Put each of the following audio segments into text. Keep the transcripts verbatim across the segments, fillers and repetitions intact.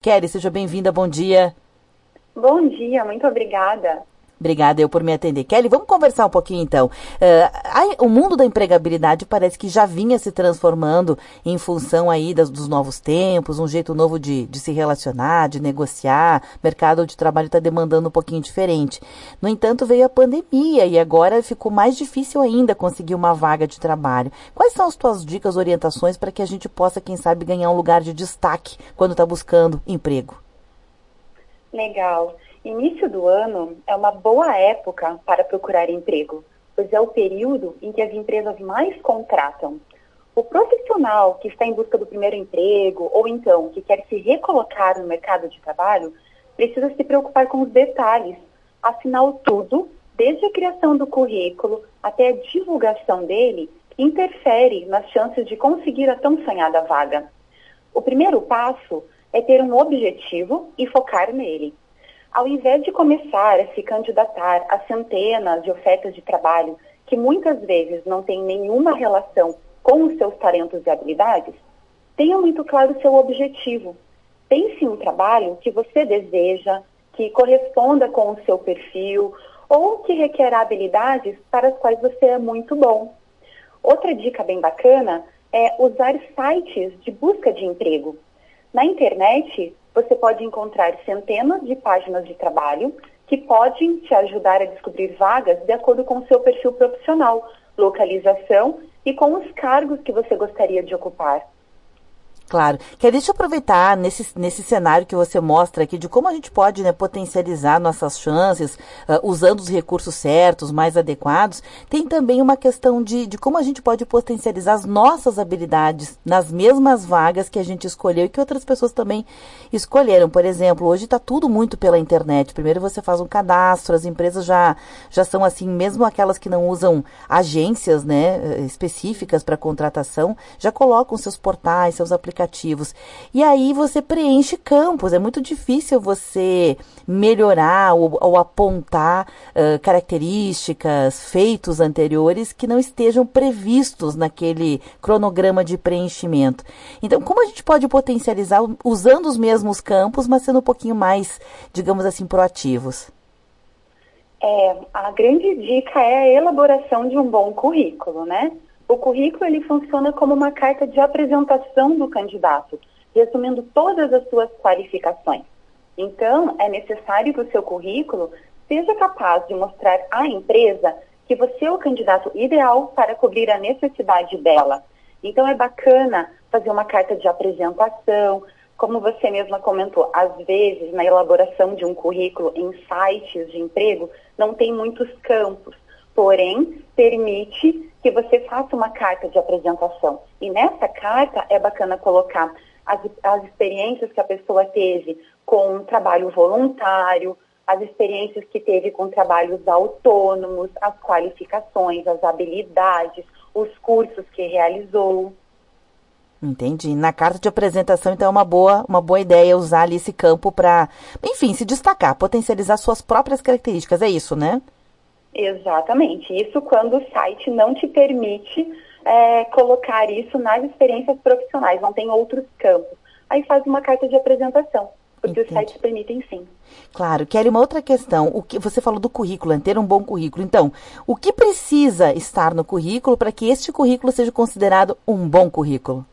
Kelly, seja bem-vinda, bom dia. Bom dia, muito obrigada. Obrigada eu por me atender. Kelly, vamos conversar um pouquinho então. Uh, o mundo da empregabilidade parece que já vinha se transformando em função aí das, dos novos tempos, um jeito novo de, de se relacionar, de negociar. O mercado de trabalho está demandando um pouquinho diferente. No entanto, veio a pandemia e agora ficou mais difícil ainda conseguir uma vaga de trabalho. Quais são as tuas dicas, orientações para que a gente possa, quem sabe, ganhar um lugar de destaque quando está buscando emprego? Legal. Início do ano é uma boa época para procurar emprego, pois é o período em que as empresas mais contratam. O profissional que está em busca do primeiro emprego ou então que quer se recolocar no mercado de trabalho precisa se preocupar com os detalhes. Afinal, tudo, desde a criação do currículo até a divulgação dele, interfere nas chances de conseguir a tão sonhada vaga. O primeiro passo é ter um objetivo e focar nele. Ao invés de começar a se candidatar a centenas de ofertas de trabalho que muitas vezes não têm nenhuma relação com os seus talentos e habilidades, tenha muito claro o seu objetivo. Pense em um trabalho que você deseja, que corresponda com o seu perfil ou que requer habilidades para as quais você é muito bom. Outra dica bem bacana é usar sites de busca de emprego. Na internet, você pode encontrar centenas de páginas de trabalho que podem te ajudar a descobrir vagas de acordo com o seu perfil profissional, localização e com os cargos que você gostaria de ocupar. Claro. Quer deixa eu aproveitar nesse, nesse cenário que você mostra aqui de como a gente pode, né, potencializar nossas chances uh, usando os recursos certos, mais adequados. Tem também uma questão de, de como a gente pode potencializar as nossas habilidades nas mesmas vagas que a gente escolheu e que outras pessoas também escolheram. Por exemplo, hoje está tudo muito pela internet. Primeiro você faz um cadastro, as empresas já, já são assim, mesmo aquelas que não usam agências, né, específicas para contratação, já colocam seus portais, seus aplicativos. E aí você preenche campos. É muito difícil você melhorar ou, ou apontar uh, características, feitos anteriores que não estejam previstos naquele cronograma de preenchimento. Então, como a gente pode potencializar usando os mesmos campos, mas sendo um pouquinho mais, digamos assim, proativos? É, a grande dica é a elaboração de um bom currículo, né? O currículo ele funciona como uma carta de apresentação do candidato, resumindo todas as suas qualificações. Então, é necessário que o seu currículo seja capaz de mostrar à empresa que você é o candidato ideal para cobrir a necessidade dela. Então, é bacana fazer uma carta de apresentação, como você mesma comentou, às vezes, na elaboração de um currículo em sites de emprego, não tem muitos campos. Porém, permite que você faça uma carta de apresentação. E nessa carta é bacana colocar as, as experiências que a pessoa teve com um trabalho voluntário, as experiências que teve com trabalhos autônomos, as qualificações, as habilidades, os cursos que realizou. Entendi. Na carta de apresentação, então, é uma boa, uma boa ideia usar ali esse campo para, enfim, se destacar, potencializar suas próprias características. É isso, né? Exatamente. Isso quando o site não te permite é, colocar isso nas experiências profissionais, não tem outros campos. Aí faz uma carta de apresentação, porque Entendi. Os sites permitem sim. Claro. Kelly, uma outra questão, o que você falou do currículo, ter um bom currículo. Então, o que precisa estar no currículo para que este currículo seja considerado um bom currículo?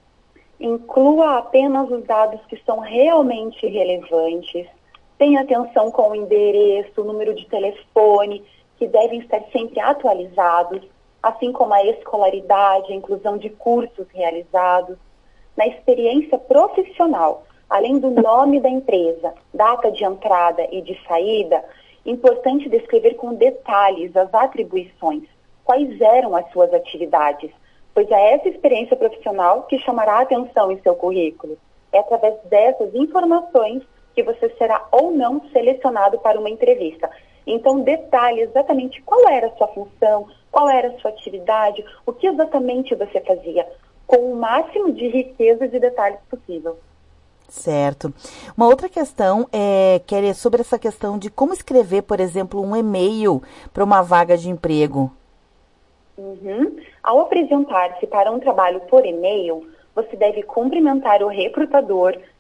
Inclua apenas os dados que são realmente relevantes. Tenha atenção com o endereço, o número de telefone, que devem estar sempre atualizados, assim como a escolaridade, a inclusão de cursos realizados. Na experiência profissional, além do nome da empresa, data de entrada e de saída, importante descrever com detalhes as atribuições, quais eram as suas atividades, pois é essa experiência profissional que chamará a atenção em seu currículo. É através dessas informações que você será ou não selecionado para uma entrevista. Então, detalhe exatamente qual era a sua função, qual era a sua atividade, o que exatamente você fazia, com o máximo de riqueza de detalhes possível. Certo. Uma outra questão é, é sobre essa questão de como escrever, por exemplo, um e-mail para uma vaga de emprego. Uhum. Ao apresentar-se para um trabalho por e-mail, você deve cumprimentar o recrutador,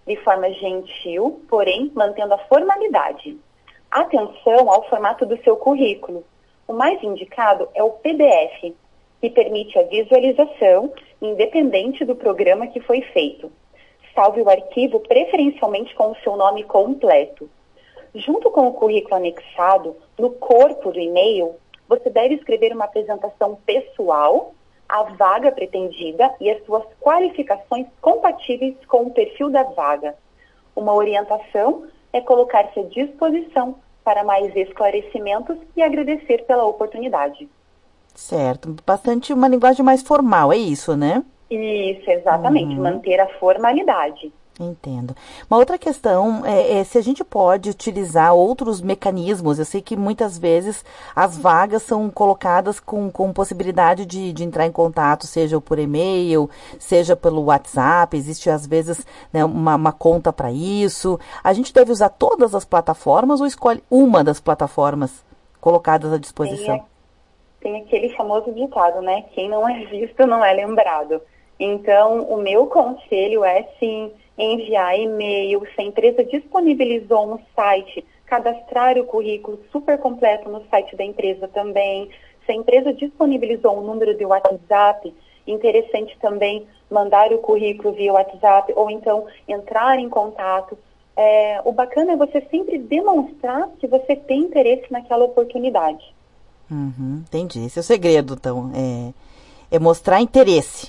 de forma gentil, porém mantendo a formalidade. Atenção ao formato do seu currículo. O mais indicado é o P D F, que permite a visualização independente do programa que foi feito. Salve o arquivo preferencialmente com o seu nome completo. Junto com o currículo anexado, no corpo do e-mail, você deve escrever uma apresentação pessoal, a vaga pretendida e as suas qualificações compatíveis com o perfil da vaga. Uma orientação é colocar-se à disposição para mais esclarecimentos e agradecer pela oportunidade. Certo. Bastante uma linguagem mais formal, é isso, né? Isso, exatamente. Uhum. Manter a formalidade. Entendo. Uma outra questão é, é se a gente pode utilizar outros mecanismos. Eu sei que muitas vezes as vagas são colocadas com, com possibilidade de, de entrar em contato, seja por e-mail, seja pelo WhatsApp. Existe às vezes, né, uma, uma conta para isso. A gente deve usar todas as plataformas ou escolhe uma das plataformas colocadas à disposição? Tem, tem aquele famoso ditado, né? Quem não é visto não é lembrado. Então, o meu conselho é, sim, enviar e-mail. Se a empresa disponibilizou um site, cadastrar o currículo super completo no site da empresa também. Se a empresa disponibilizou um número de WhatsApp, interessante também mandar o currículo via WhatsApp ou então entrar em contato. É, o bacana é você sempre demonstrar que você tem interesse naquela oportunidade. Uhum, entendi. Esse é o segredo, então. É, é mostrar interesse.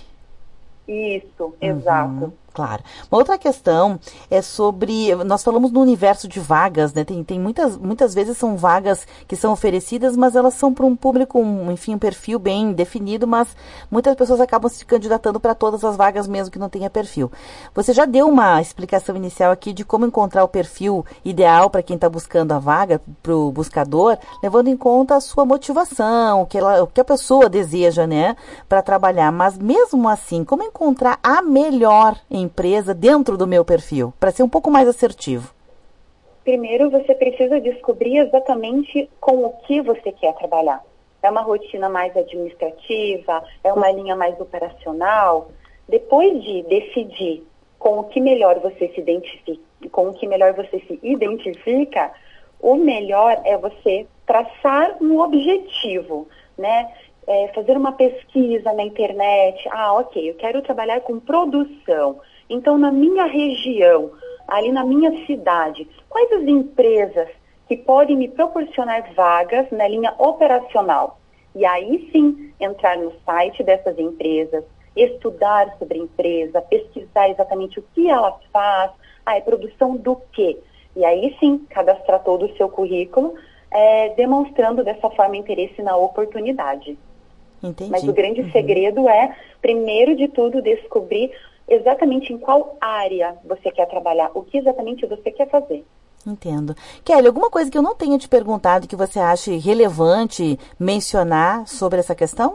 Isso, exato. Uhum, claro. Uma outra questão é sobre, nós falamos no universo de vagas, né? Tem, tem muitas, muitas vezes são vagas que são oferecidas, mas elas são para um público, um, enfim, um perfil bem definido, mas muitas pessoas acabam se candidatando para todas as vagas mesmo que não tenha perfil. Você já deu uma explicação inicial aqui de como encontrar o perfil ideal para quem está buscando a vaga, para o buscador, levando em conta a sua motivação, o que, ela, o que a pessoa deseja, né, para trabalhar. Mas mesmo assim, como encontrar a melhor empresa dentro do meu perfil, para ser um pouco mais assertivo? Primeiro, você precisa descobrir exatamente com o que você quer trabalhar. É uma rotina mais administrativa? É uma linha mais operacional? Depois de decidir com o que melhor você se identifica, com o que melhor você se identifica, o melhor é você traçar um objetivo, né? É, fazer uma pesquisa na internet. Ah, ok, eu quero trabalhar com produção. Então, na minha região, ali na minha cidade, quais as empresas que podem me proporcionar vagas na linha operacional? E aí sim, entrar no site dessas empresas, estudar sobre a empresa, pesquisar exatamente o que ela faz. Ah, é produção do quê? E aí sim, cadastrar todo o seu currículo, é, demonstrando dessa forma interesse na oportunidade. Entendi. Mas o grande uhum. segredo é, primeiro de tudo, descobrir exatamente em qual área você quer trabalhar, o que exatamente você quer fazer. Entendo. Kelly, alguma coisa que eu não tenha te perguntado que você ache relevante mencionar sobre essa questão?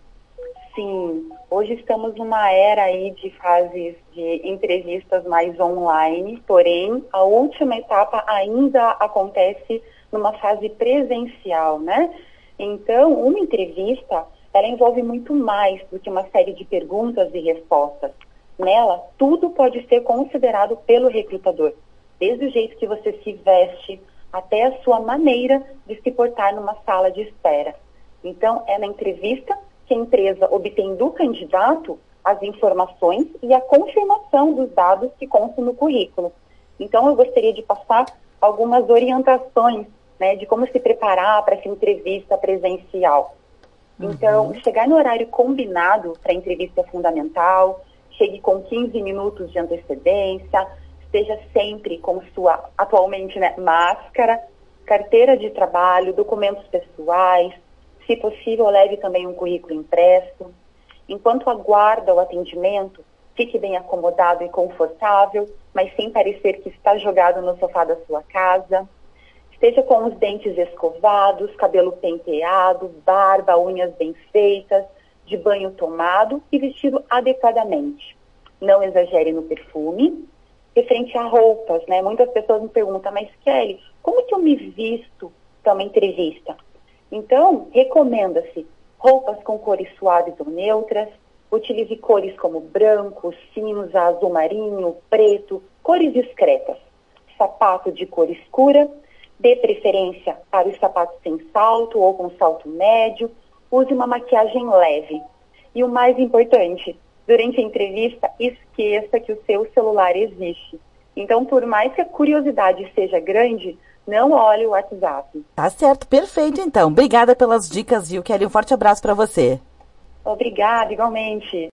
Sim, hoje estamos numa era aí de fases de entrevistas mais online, porém a última etapa ainda acontece numa fase presencial, né? Então, uma entrevista, ela envolve muito mais do que uma série de perguntas e respostas. Nela, tudo pode ser considerado pelo recrutador, desde o jeito que você se veste até a sua maneira de se portar numa sala de espera. Então, é na entrevista que a empresa obtém do candidato as informações e a confirmação dos dados que constam no currículo. Então, eu gostaria de passar algumas orientações, né, de como se preparar para essa entrevista presencial. Então, uhum. chegar no horário combinado para a entrevista é fundamental, chegue com quinze minutos de antecedência, esteja sempre com sua, atualmente, né, máscara, carteira de trabalho, documentos pessoais, se possível, leve também um currículo impresso. Enquanto aguarda o atendimento, fique bem acomodado e confortável, mas sem parecer que está jogado no sofá da sua casa. Esteja com os dentes escovados, cabelo penteado, barba, unhas bem feitas, de banho tomado e vestido adequadamente. Não exagere no perfume. Referente a roupas, né? Muitas pessoas me perguntam, mas Kelly, como que eu me visto para uma entrevista? Então, recomenda-se roupas com cores suaves ou neutras. Utilize cores como branco, cinza, azul marinho, preto, cores discretas, sapato de cor escura, dê preferência para os sapatos sem salto ou com salto médio, use uma maquiagem leve. E o mais importante, durante a entrevista, esqueça que o seu celular existe. Então, por mais que a curiosidade seja grande, não olhe o WhatsApp. Tá certo, perfeito então. Obrigada pelas dicas, viu, Kelly? Um forte abraço para você. Obrigada, igualmente.